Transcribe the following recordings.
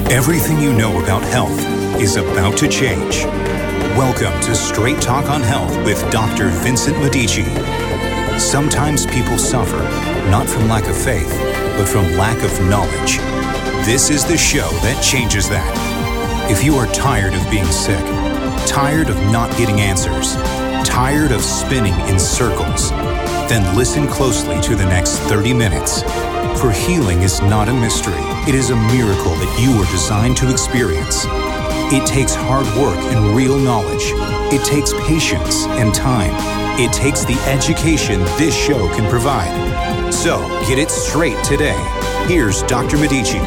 Everything you know about health is about to change. Welcome to Straight Talk on Health with Dr. Vincent Medici. Sometimes people suffer, not from lack of faith, but from lack of knowledge. This is the show that changes that. If you are tired of being sick, tired of not getting answers, tired of spinning in circles, then listen closely to the next 30 minutes. For healing is not a mystery. It is a miracle that you were designed to experience. It takes hard work and real knowledge. It takes patience and time. It takes the education this show can provide. So get it straight today. Here's Dr. Medici.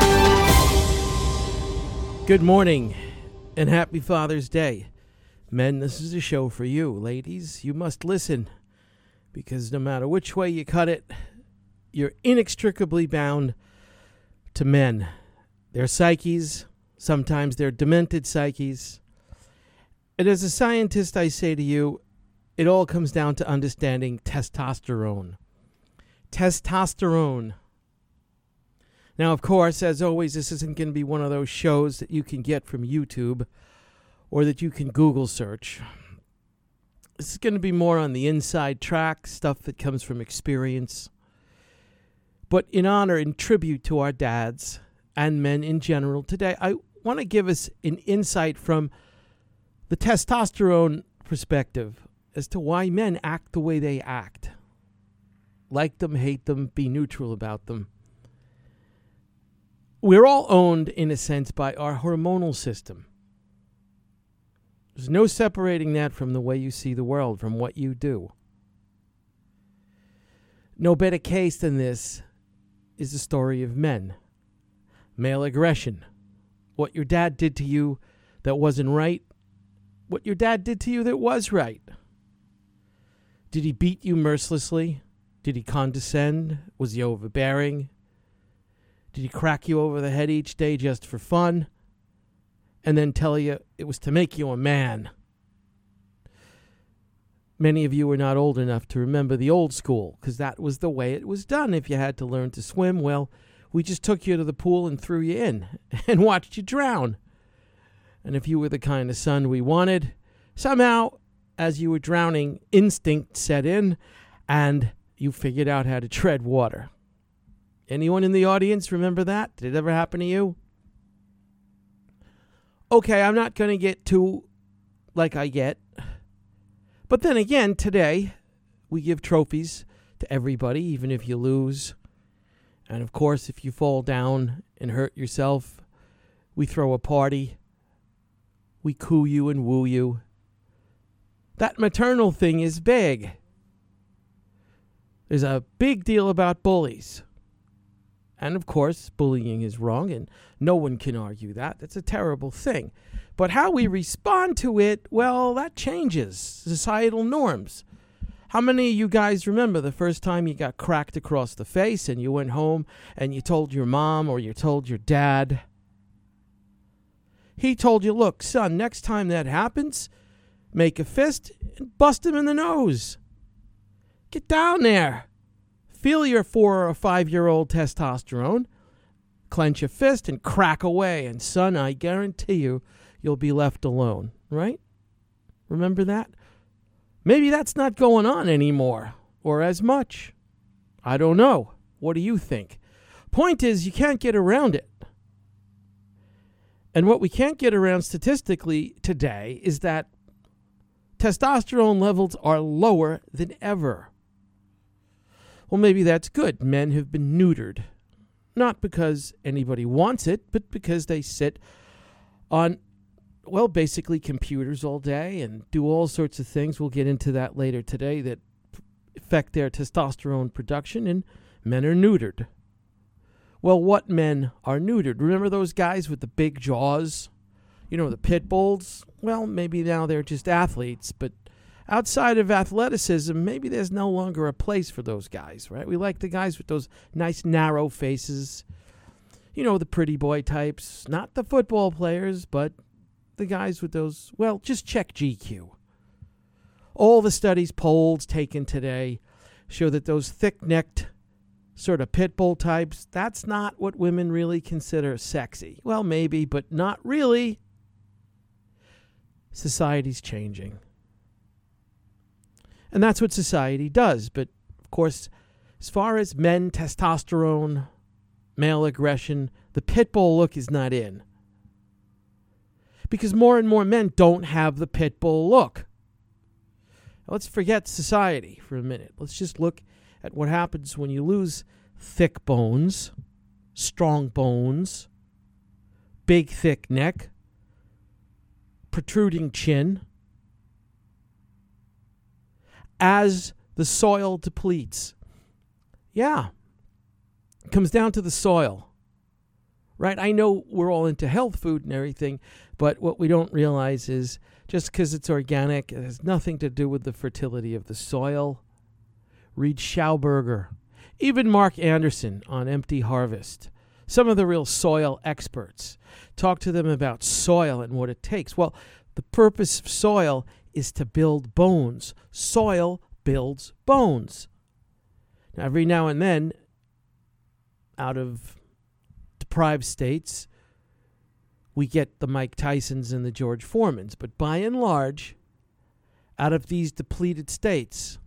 Good morning and happy Father's Day. Men, this is a show for you. Ladies, you must listen, because no matter which way you cut it, you're inextricably bound to men. Their psyches, sometimes their demented psyches. And as a scientist, I say to you, it all comes down to understanding testosterone. Testosterone. Now, of course, as always, this isn't going to be one of those shows that you can get from YouTube or that you can Google search. This is going to be more on the inside track, stuff that comes from experience. But in honor and tribute to our dads and men in general today, I want to give us an insight from the testosterone perspective as to why men act the way they act. Like them, hate them, be neutral about them. We're all owned, in a sense, by our hormonal system. There's no separating that from the way you see the world, from what you do. No better case than this is the story of men. Male aggression. What your dad did to you that wasn't right. What your dad did to you that was right. Did he beat you mercilessly? Did he condescend? Was he overbearing? Did he crack you over the head each day just for fun? And then tell you it was to make you a man? Many of you are not old enough to remember the old school, because that was the way it was done. If you had to learn to swim, well, we just took you to the pool and threw you in and watched you drown. And if you were the kind of son we wanted, somehow, as you were drowning, instinct set in and you figured out how to tread water. Anyone in the audience remember that? Did it ever happen to you? Okay, I'm not going to get too like I get. But then again, today, we give trophies to everybody, even if you lose. And of course, if you fall down and hurt yourself, we throw a party. We coo you and woo you. That maternal thing is big. There's a big deal about bullies. And of course, bullying is wrong, and no one can argue that. That's a terrible thing. But how we respond to it, well, that changes societal norms. How many of you guys remember the first time you got cracked across the face and you went home and you told your mom or you told your dad? He told you, look, son, next time that happens, make a fist and bust him in the nose. Get down there. Feel your 4 or 5-year-old testosterone, clench a fist and crack away. And son, I guarantee you'll be left alone, right? Remember that? Maybe that's not going on anymore, or as much. I don't know. What do you think? Point is, you can't get around it. And what we can't get around statistically today is that testosterone levels are lower than ever. Well, maybe that's good. Men have been neutered. Not because anybody wants it, but because they sit on, well, basically computers all day and do all sorts of things. We'll get into that later today that affect their testosterone production, and men are neutered. Well, what men are neutered? Remember those guys with the big jaws? You know, the pit bulls? Well, maybe now they're just athletes, but outside of athleticism, maybe there's no longer a place for those guys, right? We like the guys with those nice narrow faces. You know, the pretty boy types. Not the football players, but the guys with those, well, just check GQ. All the studies, polls taken today show that those thick-necked sort of pit bull types, that's not what women really consider sexy. Well, maybe, but not really. Society's changing. And that's what society does. But, of course, as far as men, testosterone, male aggression, the pit bull look is not in. Because more and more men don't have the pit bull look. Now, let's forget society for a minute. Let's just look at what happens when you lose thick bones, strong bones, big thick neck, protruding chin. As the soil depletes. Yeah, it comes down to the soil, right? I know we're all into health food and everything, but what we don't realize is just because it's organic, it has nothing to do with the fertility of the soil. Read Schauberger, even Mark Anderson on Empty Harvest. Some of the real soil experts. Talk to them about soil and what it takes. Well, the purpose of soil is to build bones. Soil builds bones. Now, every now and then, out of deprived states, we get the Mike Tysons and the George Foremans. But by and large, out of these depleted states,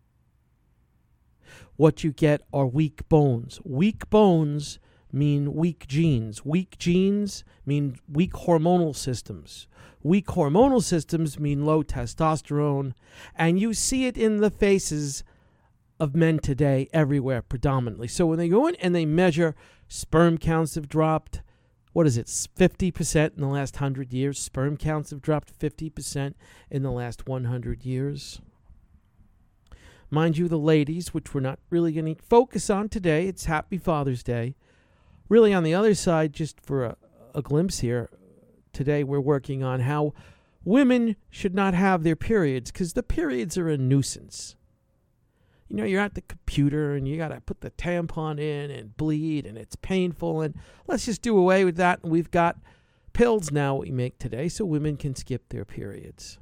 what you get are weak bones. Weak bones mean weak genes. Weak genes mean weak hormonal systems. Weak hormonal systems mean low testosterone. And you see it in the faces of men today everywhere predominantly. So when they go in and they measure, sperm counts have dropped, 50% in the last 100 years? Sperm counts have dropped 50% in the last 100 years. Mind you, the ladies, which we're not really going to focus on today, it's Happy Father's Day. Really on the other side, just for a glimpse here, today we're working on how women should not have their periods, because the periods are a nuisance. You know, you're at the computer and you got to put the tampon in and bleed and it's painful, and let's just do away with that. And we've got pills now we make today so women can skip their periods.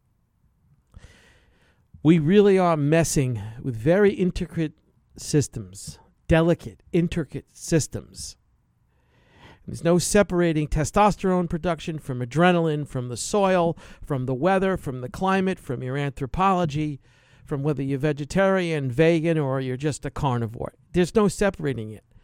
We really are messing with very intricate systems, delicate, intricate systems. There's no separating testosterone production from adrenaline, from the soil, from the weather, from the climate, from your anthropology, from whether you're vegetarian, vegan, or you're just a carnivore. There's no separating it.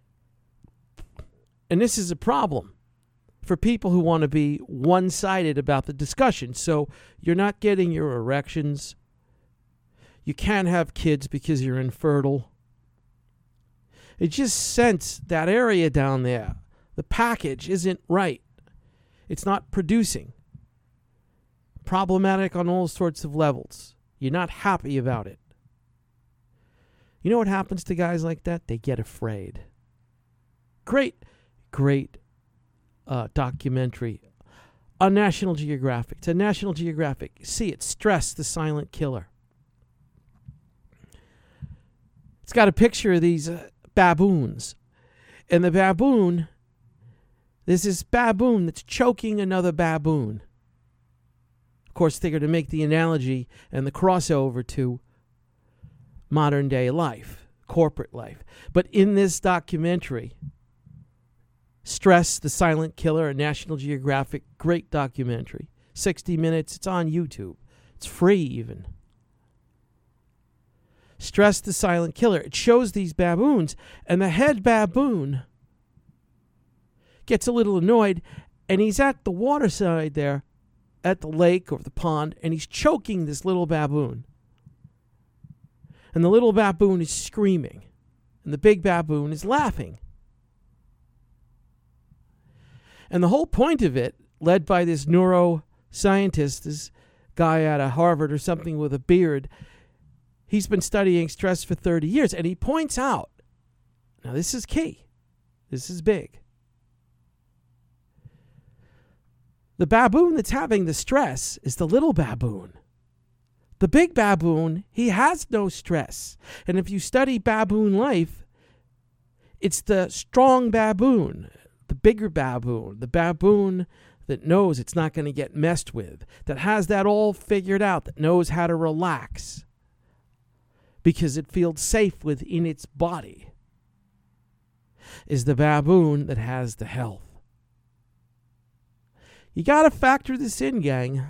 And this is a problem for people who want to be one-sided about the discussion. So you're not getting your erections. You can't have kids because you're infertile. It just sense that area down there. The package isn't right. It's not producing. Problematic on all sorts of levels. You're not happy about it. You know what happens to guys like that? They get afraid. Great documentary on National Geographic. It's a National Geographic. See it, Stress, the Silent Killer. It's got a picture of these baboons. And the baboon, there's this baboon that's choking another baboon. Of course, they're going to make the analogy and the crossover to modern day life, corporate life. But in this documentary, Stress, the Silent Killer, a National Geographic, great documentary. 60 minutes, it's on YouTube. It's free even. Stress, the Silent Killer. It shows these baboons, and the head baboon gets a little annoyed, and he's at the waterside there, at the lake or the pond, and he's choking this little baboon. And the little baboon is screaming, and the big baboon is laughing. And the whole point of it, led by this neuroscientist, this guy out of Harvard or something with a beard, he's been studying stress for 30 years, and he points out, now this is key, this is big. The baboon that's having the stress is the little baboon. The big baboon, he has no stress. And if you study baboon life, it's the strong baboon, the bigger baboon, the baboon that knows it's not going to get messed with, that has that all figured out, that knows how to relax because it feels safe within its body. is the baboon that has the health. You got to factor this in, gang.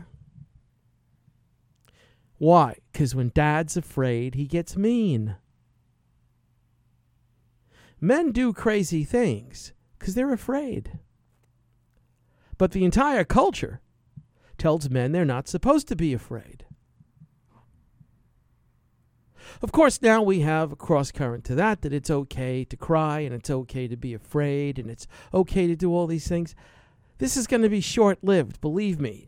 Why? Because when dad's afraid, he gets mean. Men do crazy things because they're afraid. But the entire culture tells men they're not supposed to be afraid. Of course, now we have a cross current to that it's okay to cry and it's okay to be afraid and it's okay to do all these things. This is going to be short-lived, believe me.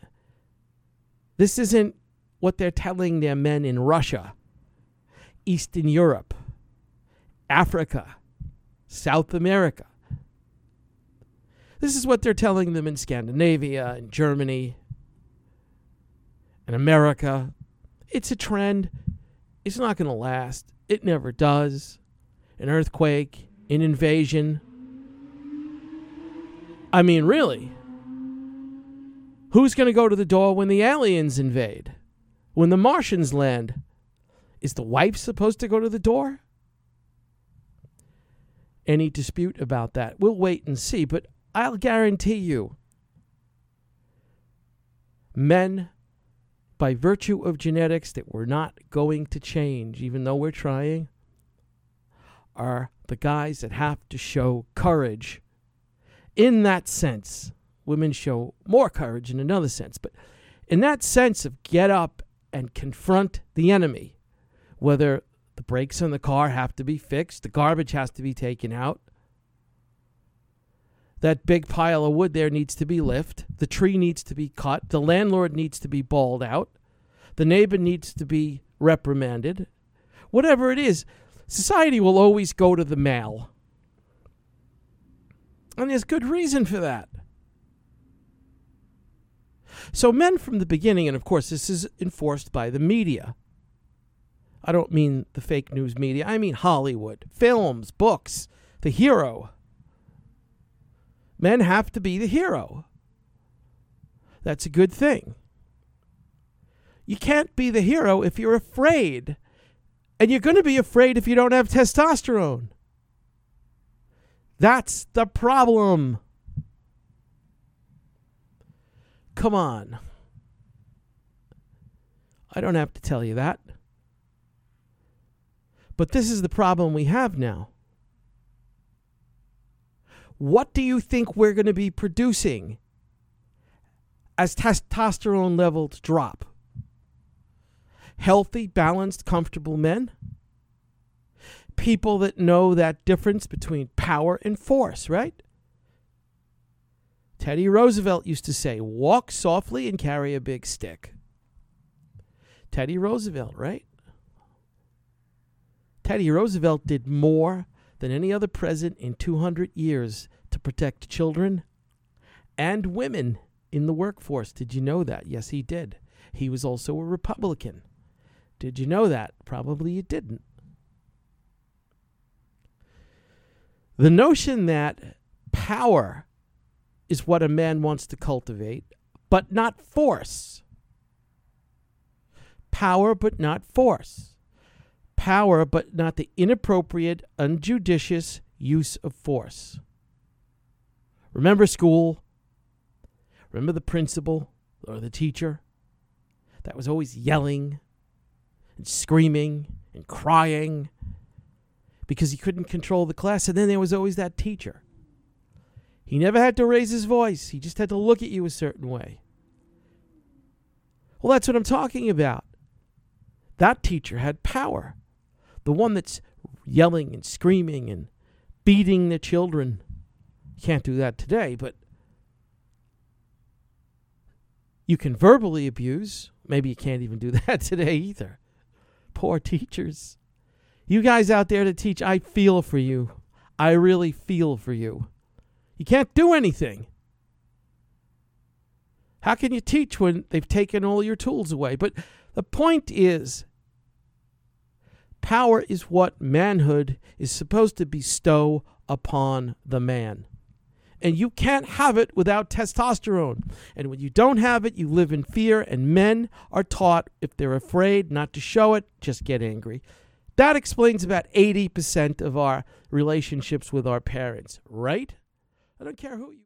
This isn't what they're telling their men in Russia, Eastern Europe, Africa, South America. This is what they're telling them in Scandinavia and Germany and America. It's a trend. It's not going to last. It never does. An earthquake, an invasion. I mean, really? Who's going to go to the door when the aliens invade? When the Martians land? Is the wife supposed to go to the door? Any dispute about that? We'll wait and see, but I'll guarantee you, men, by virtue of genetics that we're not going to change, even though we're trying, are the guys that have to show courage. In that sense, women show more courage in another sense, but in that sense of get up and confront the enemy, whether the brakes on the car have to be fixed, the garbage has to be taken out, that big pile of wood there needs to be lifted, the tree needs to be cut, the landlord needs to be bawled out, the neighbor needs to be reprimanded. Whatever it is, society will always go to the male. And there's good reason for that. So men from the beginning, and of course this is enforced by the media. I don't mean the fake news media. I mean Hollywood, films, books, the hero. Men have to be the hero. That's a good thing. You can't be the hero if you're afraid. And you're going to be afraid if you don't have testosterone. That's the problem. Come on. I don't have to tell you that. But this is the problem we have now. What do you think we're going to be producing as testosterone levels drop? Healthy, balanced, comfortable men? People that know that difference between power and force, right? Teddy Roosevelt used to say, walk softly and carry a big stick. Teddy Roosevelt, right? Teddy Roosevelt did more than any other president in 200 years to protect children and women in the workforce. Did you know that? Yes, he did. He was also a Republican. Did you know that? Probably you didn't. The notion that power is what a man wants to cultivate, but not force. Power, but not force. Power, but not the inappropriate, unjudicious use of force. Remember school? Remember the principal or the teacher that was always yelling and screaming and crying because he couldn't control the class? And then there was always that teacher. He never had to raise his voice. He just had to look at you a certain way. Well, that's what I'm talking about. That teacher had power. The one that's yelling and screaming and beating the children. You can't do that today, but you can verbally abuse. Maybe you can't even do that today either. Poor teachers. You guys out there to teach, I feel for you. I really feel for you. You can't do anything. How can you teach when they've taken all your tools away? But the point is, power is what manhood is supposed to bestow upon the man. And you can't have it without testosterone. And when you don't have it, you live in fear. And men are taught, if they're afraid, not to show it, just get angry. That explains about 80% of our relationships with our parents, right? I don't care who you